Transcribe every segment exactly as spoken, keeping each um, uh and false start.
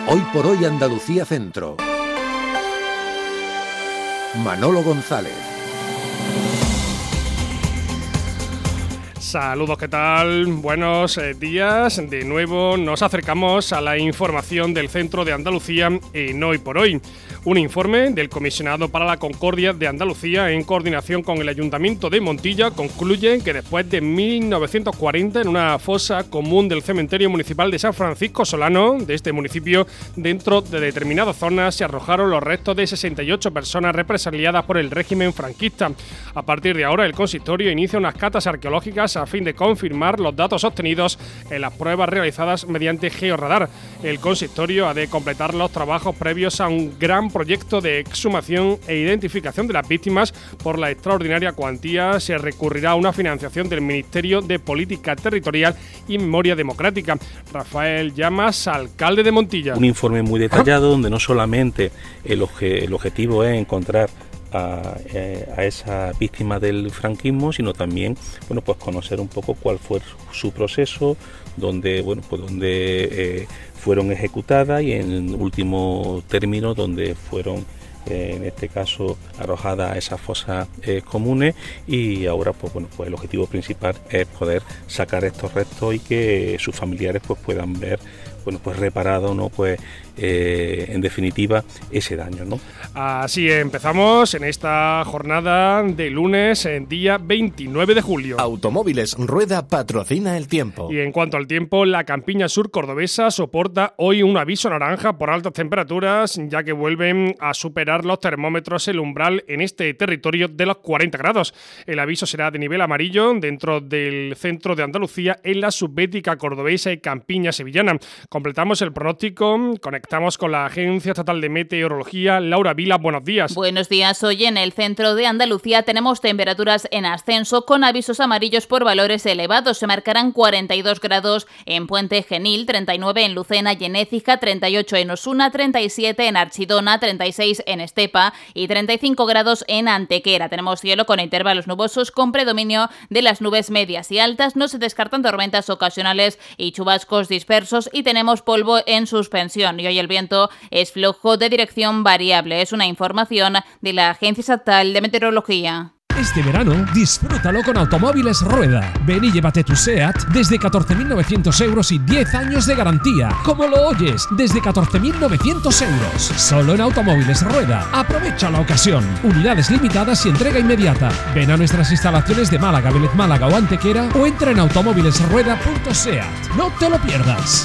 Hoy por hoy Andalucía Centro. Manolo González. Saludos, ¿qué tal? Buenos días. De nuevo nos acercamos a la información del Centro de Andalucía en Hoy por Hoy. Un informe del Comisionado para la Concordia de Andalucía, en coordinación con el Ayuntamiento de Montilla, concluye que después de mil novecientos cuarenta, en una fosa común del cementerio municipal de San Francisco Solano, de este municipio, dentro de determinadas zonas se arrojaron los restos de sesenta y ocho personas represaliadas por el régimen franquista. A partir de ahora, el consistorio inicia unas catas arqueológicas a fin de confirmar los datos obtenidos en las pruebas realizadas mediante georradar. El consistorio ha de completar los trabajos previos a un gran proyecto de exhumación e identificación de las víctimas. Por la extraordinaria cuantía se recurrirá a una financiación del Ministerio de Política Territorial y Memoria Democrática. Rafael Llamas, alcalde de Montilla. Un informe muy detallado donde no solamente el, obje, el objetivo es encontrar A, a esa víctima del franquismo, sino también, bueno, pues conocer un poco cuál fue su proceso, donde, bueno, pues donde eh, fueron ejecutadas y en último término donde fueron eh, en este caso arrojadas a esas fosas eh, comunes. Y ahora, pues bueno, pues el objetivo principal es poder sacar estos restos y que sus familiares pues puedan ver, bueno, pues reparado, ¿no? Pues eh, en definitiva ese daño, ¿no? Así empezamos en esta jornada de lunes, en día veintinueve de julio. Automóviles Rueda patrocina el tiempo. Y en cuanto al tiempo, la campiña sur cordobesa soporta hoy un aviso naranja por altas temperaturas, ya que vuelven a superar los termómetros el umbral en este territorio de los cuarenta grados. El aviso será de nivel amarillo dentro del centro de Andalucía, en la subbética cordobesa y campiña sevillana. Completamos el pronóstico, conectamos con la Agencia Estatal de Meteorología. Laura Vila, buenos días. Buenos días. Hoy en el centro de Andalucía tenemos temperaturas en ascenso con avisos amarillos por valores elevados. Se marcarán cuarenta y dos grados en Puente Genil, treinta y nueve en Lucena y en Écija, treinta y ocho en Osuna, treinta y siete en Archidona, treinta y seis en Estepa y treinta y cinco grados en Antequera. Tenemos cielo con intervalos nubosos con predominio de las nubes medias y altas. No se descartan tormentas ocasionales y chubascos dispersos y tenemos polvo en suspensión. Y hoy el viento es flojo de dirección variable. Es una información de la Agencia Estatal de Meteorología. Este verano, disfrútalo con Automóviles Rueda. Ven y llévate tu SEAT desde catorce mil novecientos euros y diez años de garantía. Como lo oyes, desde catorce mil novecientos euros. Solo en Automóviles Rueda. Aprovecha la ocasión. Unidades limitadas y entrega inmediata. Ven a nuestras instalaciones de Málaga, Vélez Málaga o Antequera o entra en automóvilesrueda punto seat. No te lo pierdas.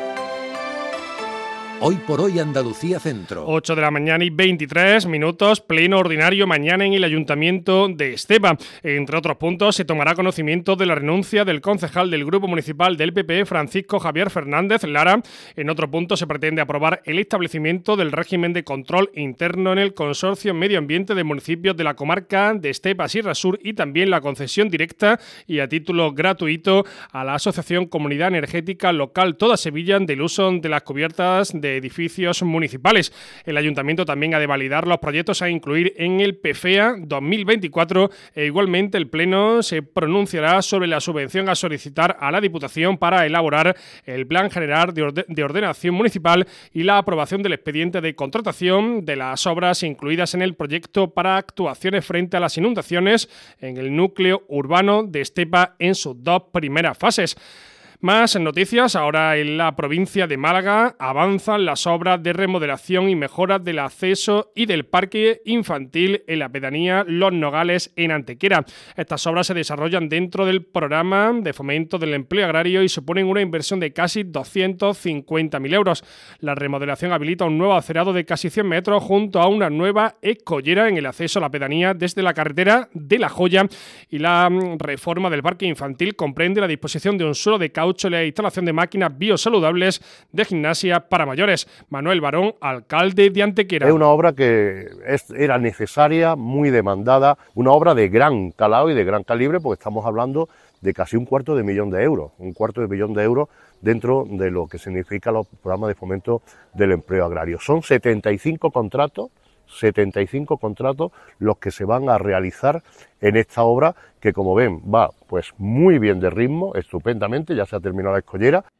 Hoy por hoy Andalucía Centro. ocho de la mañana y veintitrés minutos, pleno ordinario mañana en el Ayuntamiento de Estepa. Entre otros puntos, se tomará conocimiento de la renuncia del concejal del Grupo Municipal del P P, Francisco Javier Fernández Lara. En otro punto, se pretende aprobar el establecimiento del régimen de control interno en el Consorcio Medio Ambiente de municipios de la comarca de Estepa Sierra Sur y también la concesión directa y a título gratuito a la Asociación Comunidad Energética Local Toda Sevilla del uso de las cubiertas de de edificios municipales. El Ayuntamiento también ha de validar los proyectos a incluir en el P F E A dos mil veinticuatro e igualmente el Pleno se pronunciará sobre la subvención a solicitar a la Diputación para elaborar el Plan General de, Orde- de Ordenación Municipal y la aprobación del expediente de contratación de las obras incluidas en el proyecto para actuaciones frente a las inundaciones en el núcleo urbano de Estepa en sus dos primeras fases. Más noticias. Ahora en la provincia de Málaga avanzan las obras de remodelación y mejora del acceso y del parque infantil en la pedanía Los Nogales en Antequera. Estas obras se desarrollan dentro del programa de fomento del empleo agrario y suponen una inversión de casi doscientos cincuenta mil euros. La remodelación habilita un nuevo acerado de casi cien metros junto a una nueva escollera en el acceso a la pedanía desde la carretera de La Joya, y la reforma del parque infantil comprende la disposición de un suelo de caucho y la instalación de máquinas biosaludables de gimnasia para mayores. Manuel Barón, alcalde de Antequera. Es una obra que es, era necesaria, muy demandada, una obra de gran calado y de gran calibre, porque estamos hablando de casi un cuarto de millón de euros, un cuarto de millón de euros dentro de lo que significa los programas de fomento del empleo agrario. Son setenta y cinco contratos, setenta y cinco contratos los que se van a realizar en esta obra, que como ven va pues muy bien de ritmo, estupendamente, ya se ha terminado la escollera.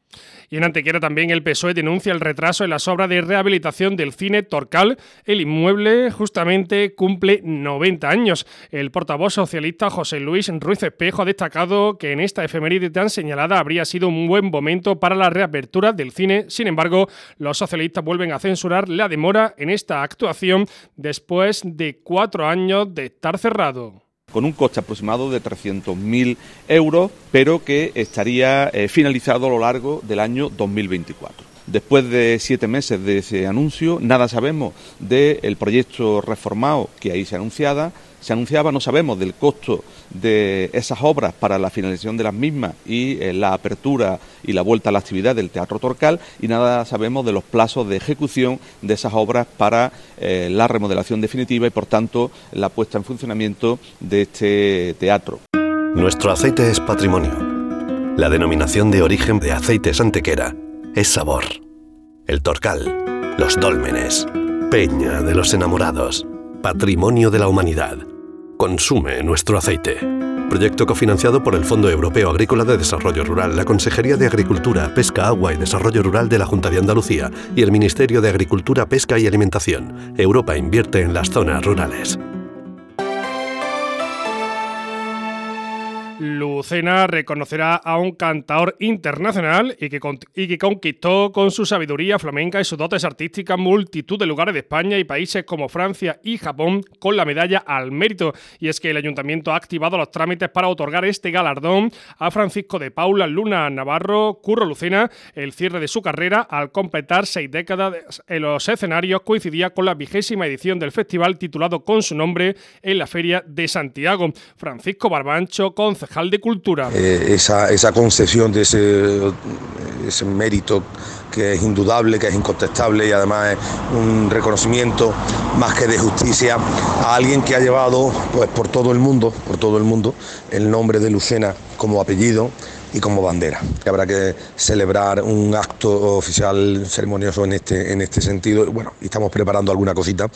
Y en Antequera también el P S O E denuncia el retraso en las obras de rehabilitación del cine Torcal. El inmueble justamente cumple noventa años. El portavoz socialista José Luis Ruiz Espejo ha destacado que en esta efeméride tan señalada habría sido un buen momento para la reapertura del cine. Sin embargo, los socialistas vuelven a censurar la demora en esta actuación después de cuatro años de estar cerrado. Con un coste aproximado de trescientos mil euros, pero que estaría eh, finalizado a lo largo del año dos mil veinticuatro. Después de siete meses de ese anuncio, nada sabemos del proyecto reformado que ahí se anunciaba, se anunciaba, no sabemos del costo de esas obras para la finalización de las mismas y eh, la apertura y la vuelta a la actividad del Teatro Torcal, y nada sabemos de los plazos de ejecución de esas obras para eh, la remodelación definitiva y, por tanto, la puesta en funcionamiento de este teatro. Nuestro aceite es patrimonio. La denominación de origen de Aceites Antequera es sabor. El Torcal, los dólmenes, Peña de los enamorados, patrimonio de la humanidad. Consume nuestro aceite. Proyecto cofinanciado por el Fondo Europeo Agrícola de Desarrollo Rural, la Consejería de Agricultura, Pesca, Agua y Desarrollo Rural de la Junta de Andalucía y el Ministerio de Agricultura, Pesca y Alimentación. Europa invierte en las zonas rurales. Lucena reconocerá a un cantaor internacional y que, con, y que conquistó con su sabiduría flamenca y sus dotes artísticas multitud de lugares de España y países como Francia y Japón con la medalla al mérito. Y es que el Ayuntamiento ha activado los trámites para otorgar este galardón a Francisco de Paula Luna Navarro Curro Lucena. El cierre de su carrera, al completar seis décadas en los escenarios, coincidía con la vigésima edición del festival titulado con su nombre en la Feria de Santiago. Francisco Barbancho, concejal de Cultura. Eh, esa, esa concesión de ese, ese mérito que es indudable, que es incontestable y además es un reconocimiento más que de justicia a alguien que ha llevado pues por todo el mundo, por todo el mundo, el nombre de Lucena como apellido y como bandera. Habrá que celebrar un acto oficial ceremonioso en este, en este sentido. Bueno, y estamos preparando alguna cosita.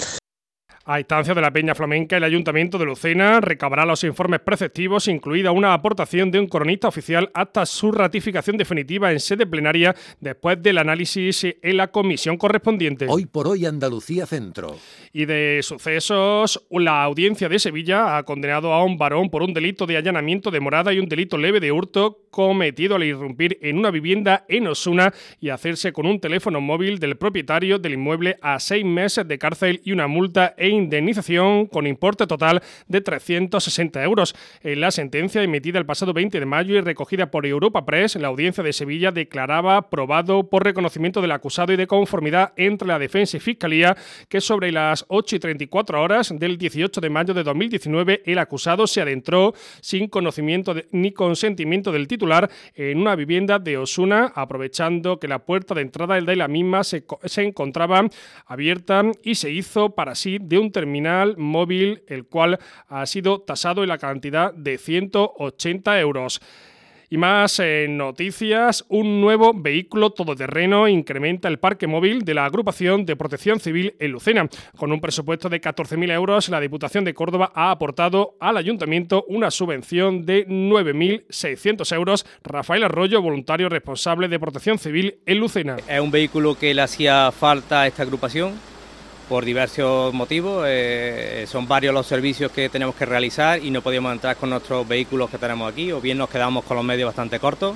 A instancia de la Peña Flamenca, el Ayuntamiento de Lucena recabará los informes preceptivos, incluida una aportación de un cronista oficial hasta su ratificación definitiva en sede plenaria después del análisis en la comisión correspondiente. Hoy por hoy Andalucía Centro. Y de sucesos, la Audiencia de Sevilla ha condenado a un varón por un delito de allanamiento de morada y un delito leve de hurto cometido al irrumpir en una vivienda en Osuna y hacerse con un teléfono móvil del propietario del inmueble a seis meses de cárcel y una multa e indemnización con importe total de trescientos sesenta euros. En la sentencia emitida el pasado veinte de mayo y recogida por Europa Press, la Audiencia de Sevilla declaraba probado por reconocimiento del acusado y de conformidad entre la defensa y fiscalía que sobre las ocho y treinta y cuatro horas del dieciocho de mayo de dos mil diecinueve el acusado se adentró sin conocimiento de, ni consentimiento del titular en una vivienda de Osuna, aprovechando que la puerta de entrada de la misma se, se encontraba abierta y se hizo para sí de un terminal móvil, el cual ha sido tasado en la cantidad de ciento ochenta euros. Y más eh, noticias, un nuevo vehículo todoterreno incrementa el parque móvil de la Agrupación de Protección Civil en Lucena. Con un presupuesto de catorce mil euros, la Diputación de Córdoba ha aportado al Ayuntamiento una subvención de nueve mil seiscientos euros. Rafael Arroyo, voluntario responsable de Protección Civil en Lucena. Es un vehículo que le hacía falta a esta agrupación por diversos motivos. Eh, son varios los servicios que tenemos que realizar y no podíamos entrar con nuestros vehículos que tenemos aquí, o bien nos quedamos con los medios bastante cortos.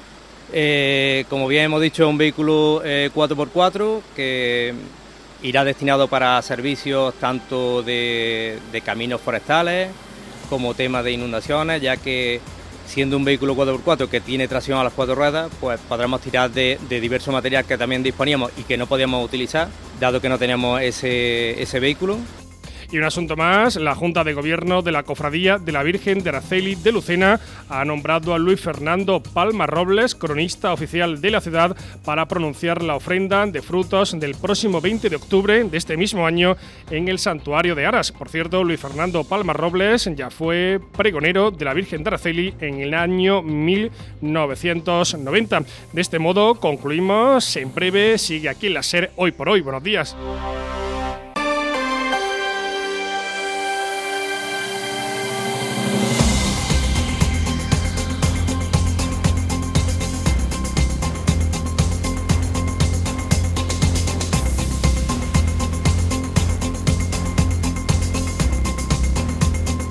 Eh, como bien hemos dicho, es un vehículo eh, cuatro por cuatro que irá destinado para servicios tanto de, de caminos forestales como temas de inundaciones, ya que siendo un vehículo cuatro por cuatro que tiene tracción a las cuatro ruedas, pues podremos tirar de, de diverso material que también disponíamos y que no podíamos utilizar, dado que no teníamos ese, ese vehículo. Y un asunto más, la Junta de Gobierno de la Cofradía de la Virgen de Araceli de Lucena ha nombrado a Luis Fernando Palma Robles, cronista oficial de la ciudad, para pronunciar la ofrenda de frutos del próximo veinte de octubre de este mismo año en el Santuario de Aras. Por cierto, Luis Fernando Palma Robles ya fue pregonero de la Virgen de Araceli en el año mil novecientos noventa. De este modo concluimos. En breve sigue aquí en la SER Hoy por Hoy. Buenos días.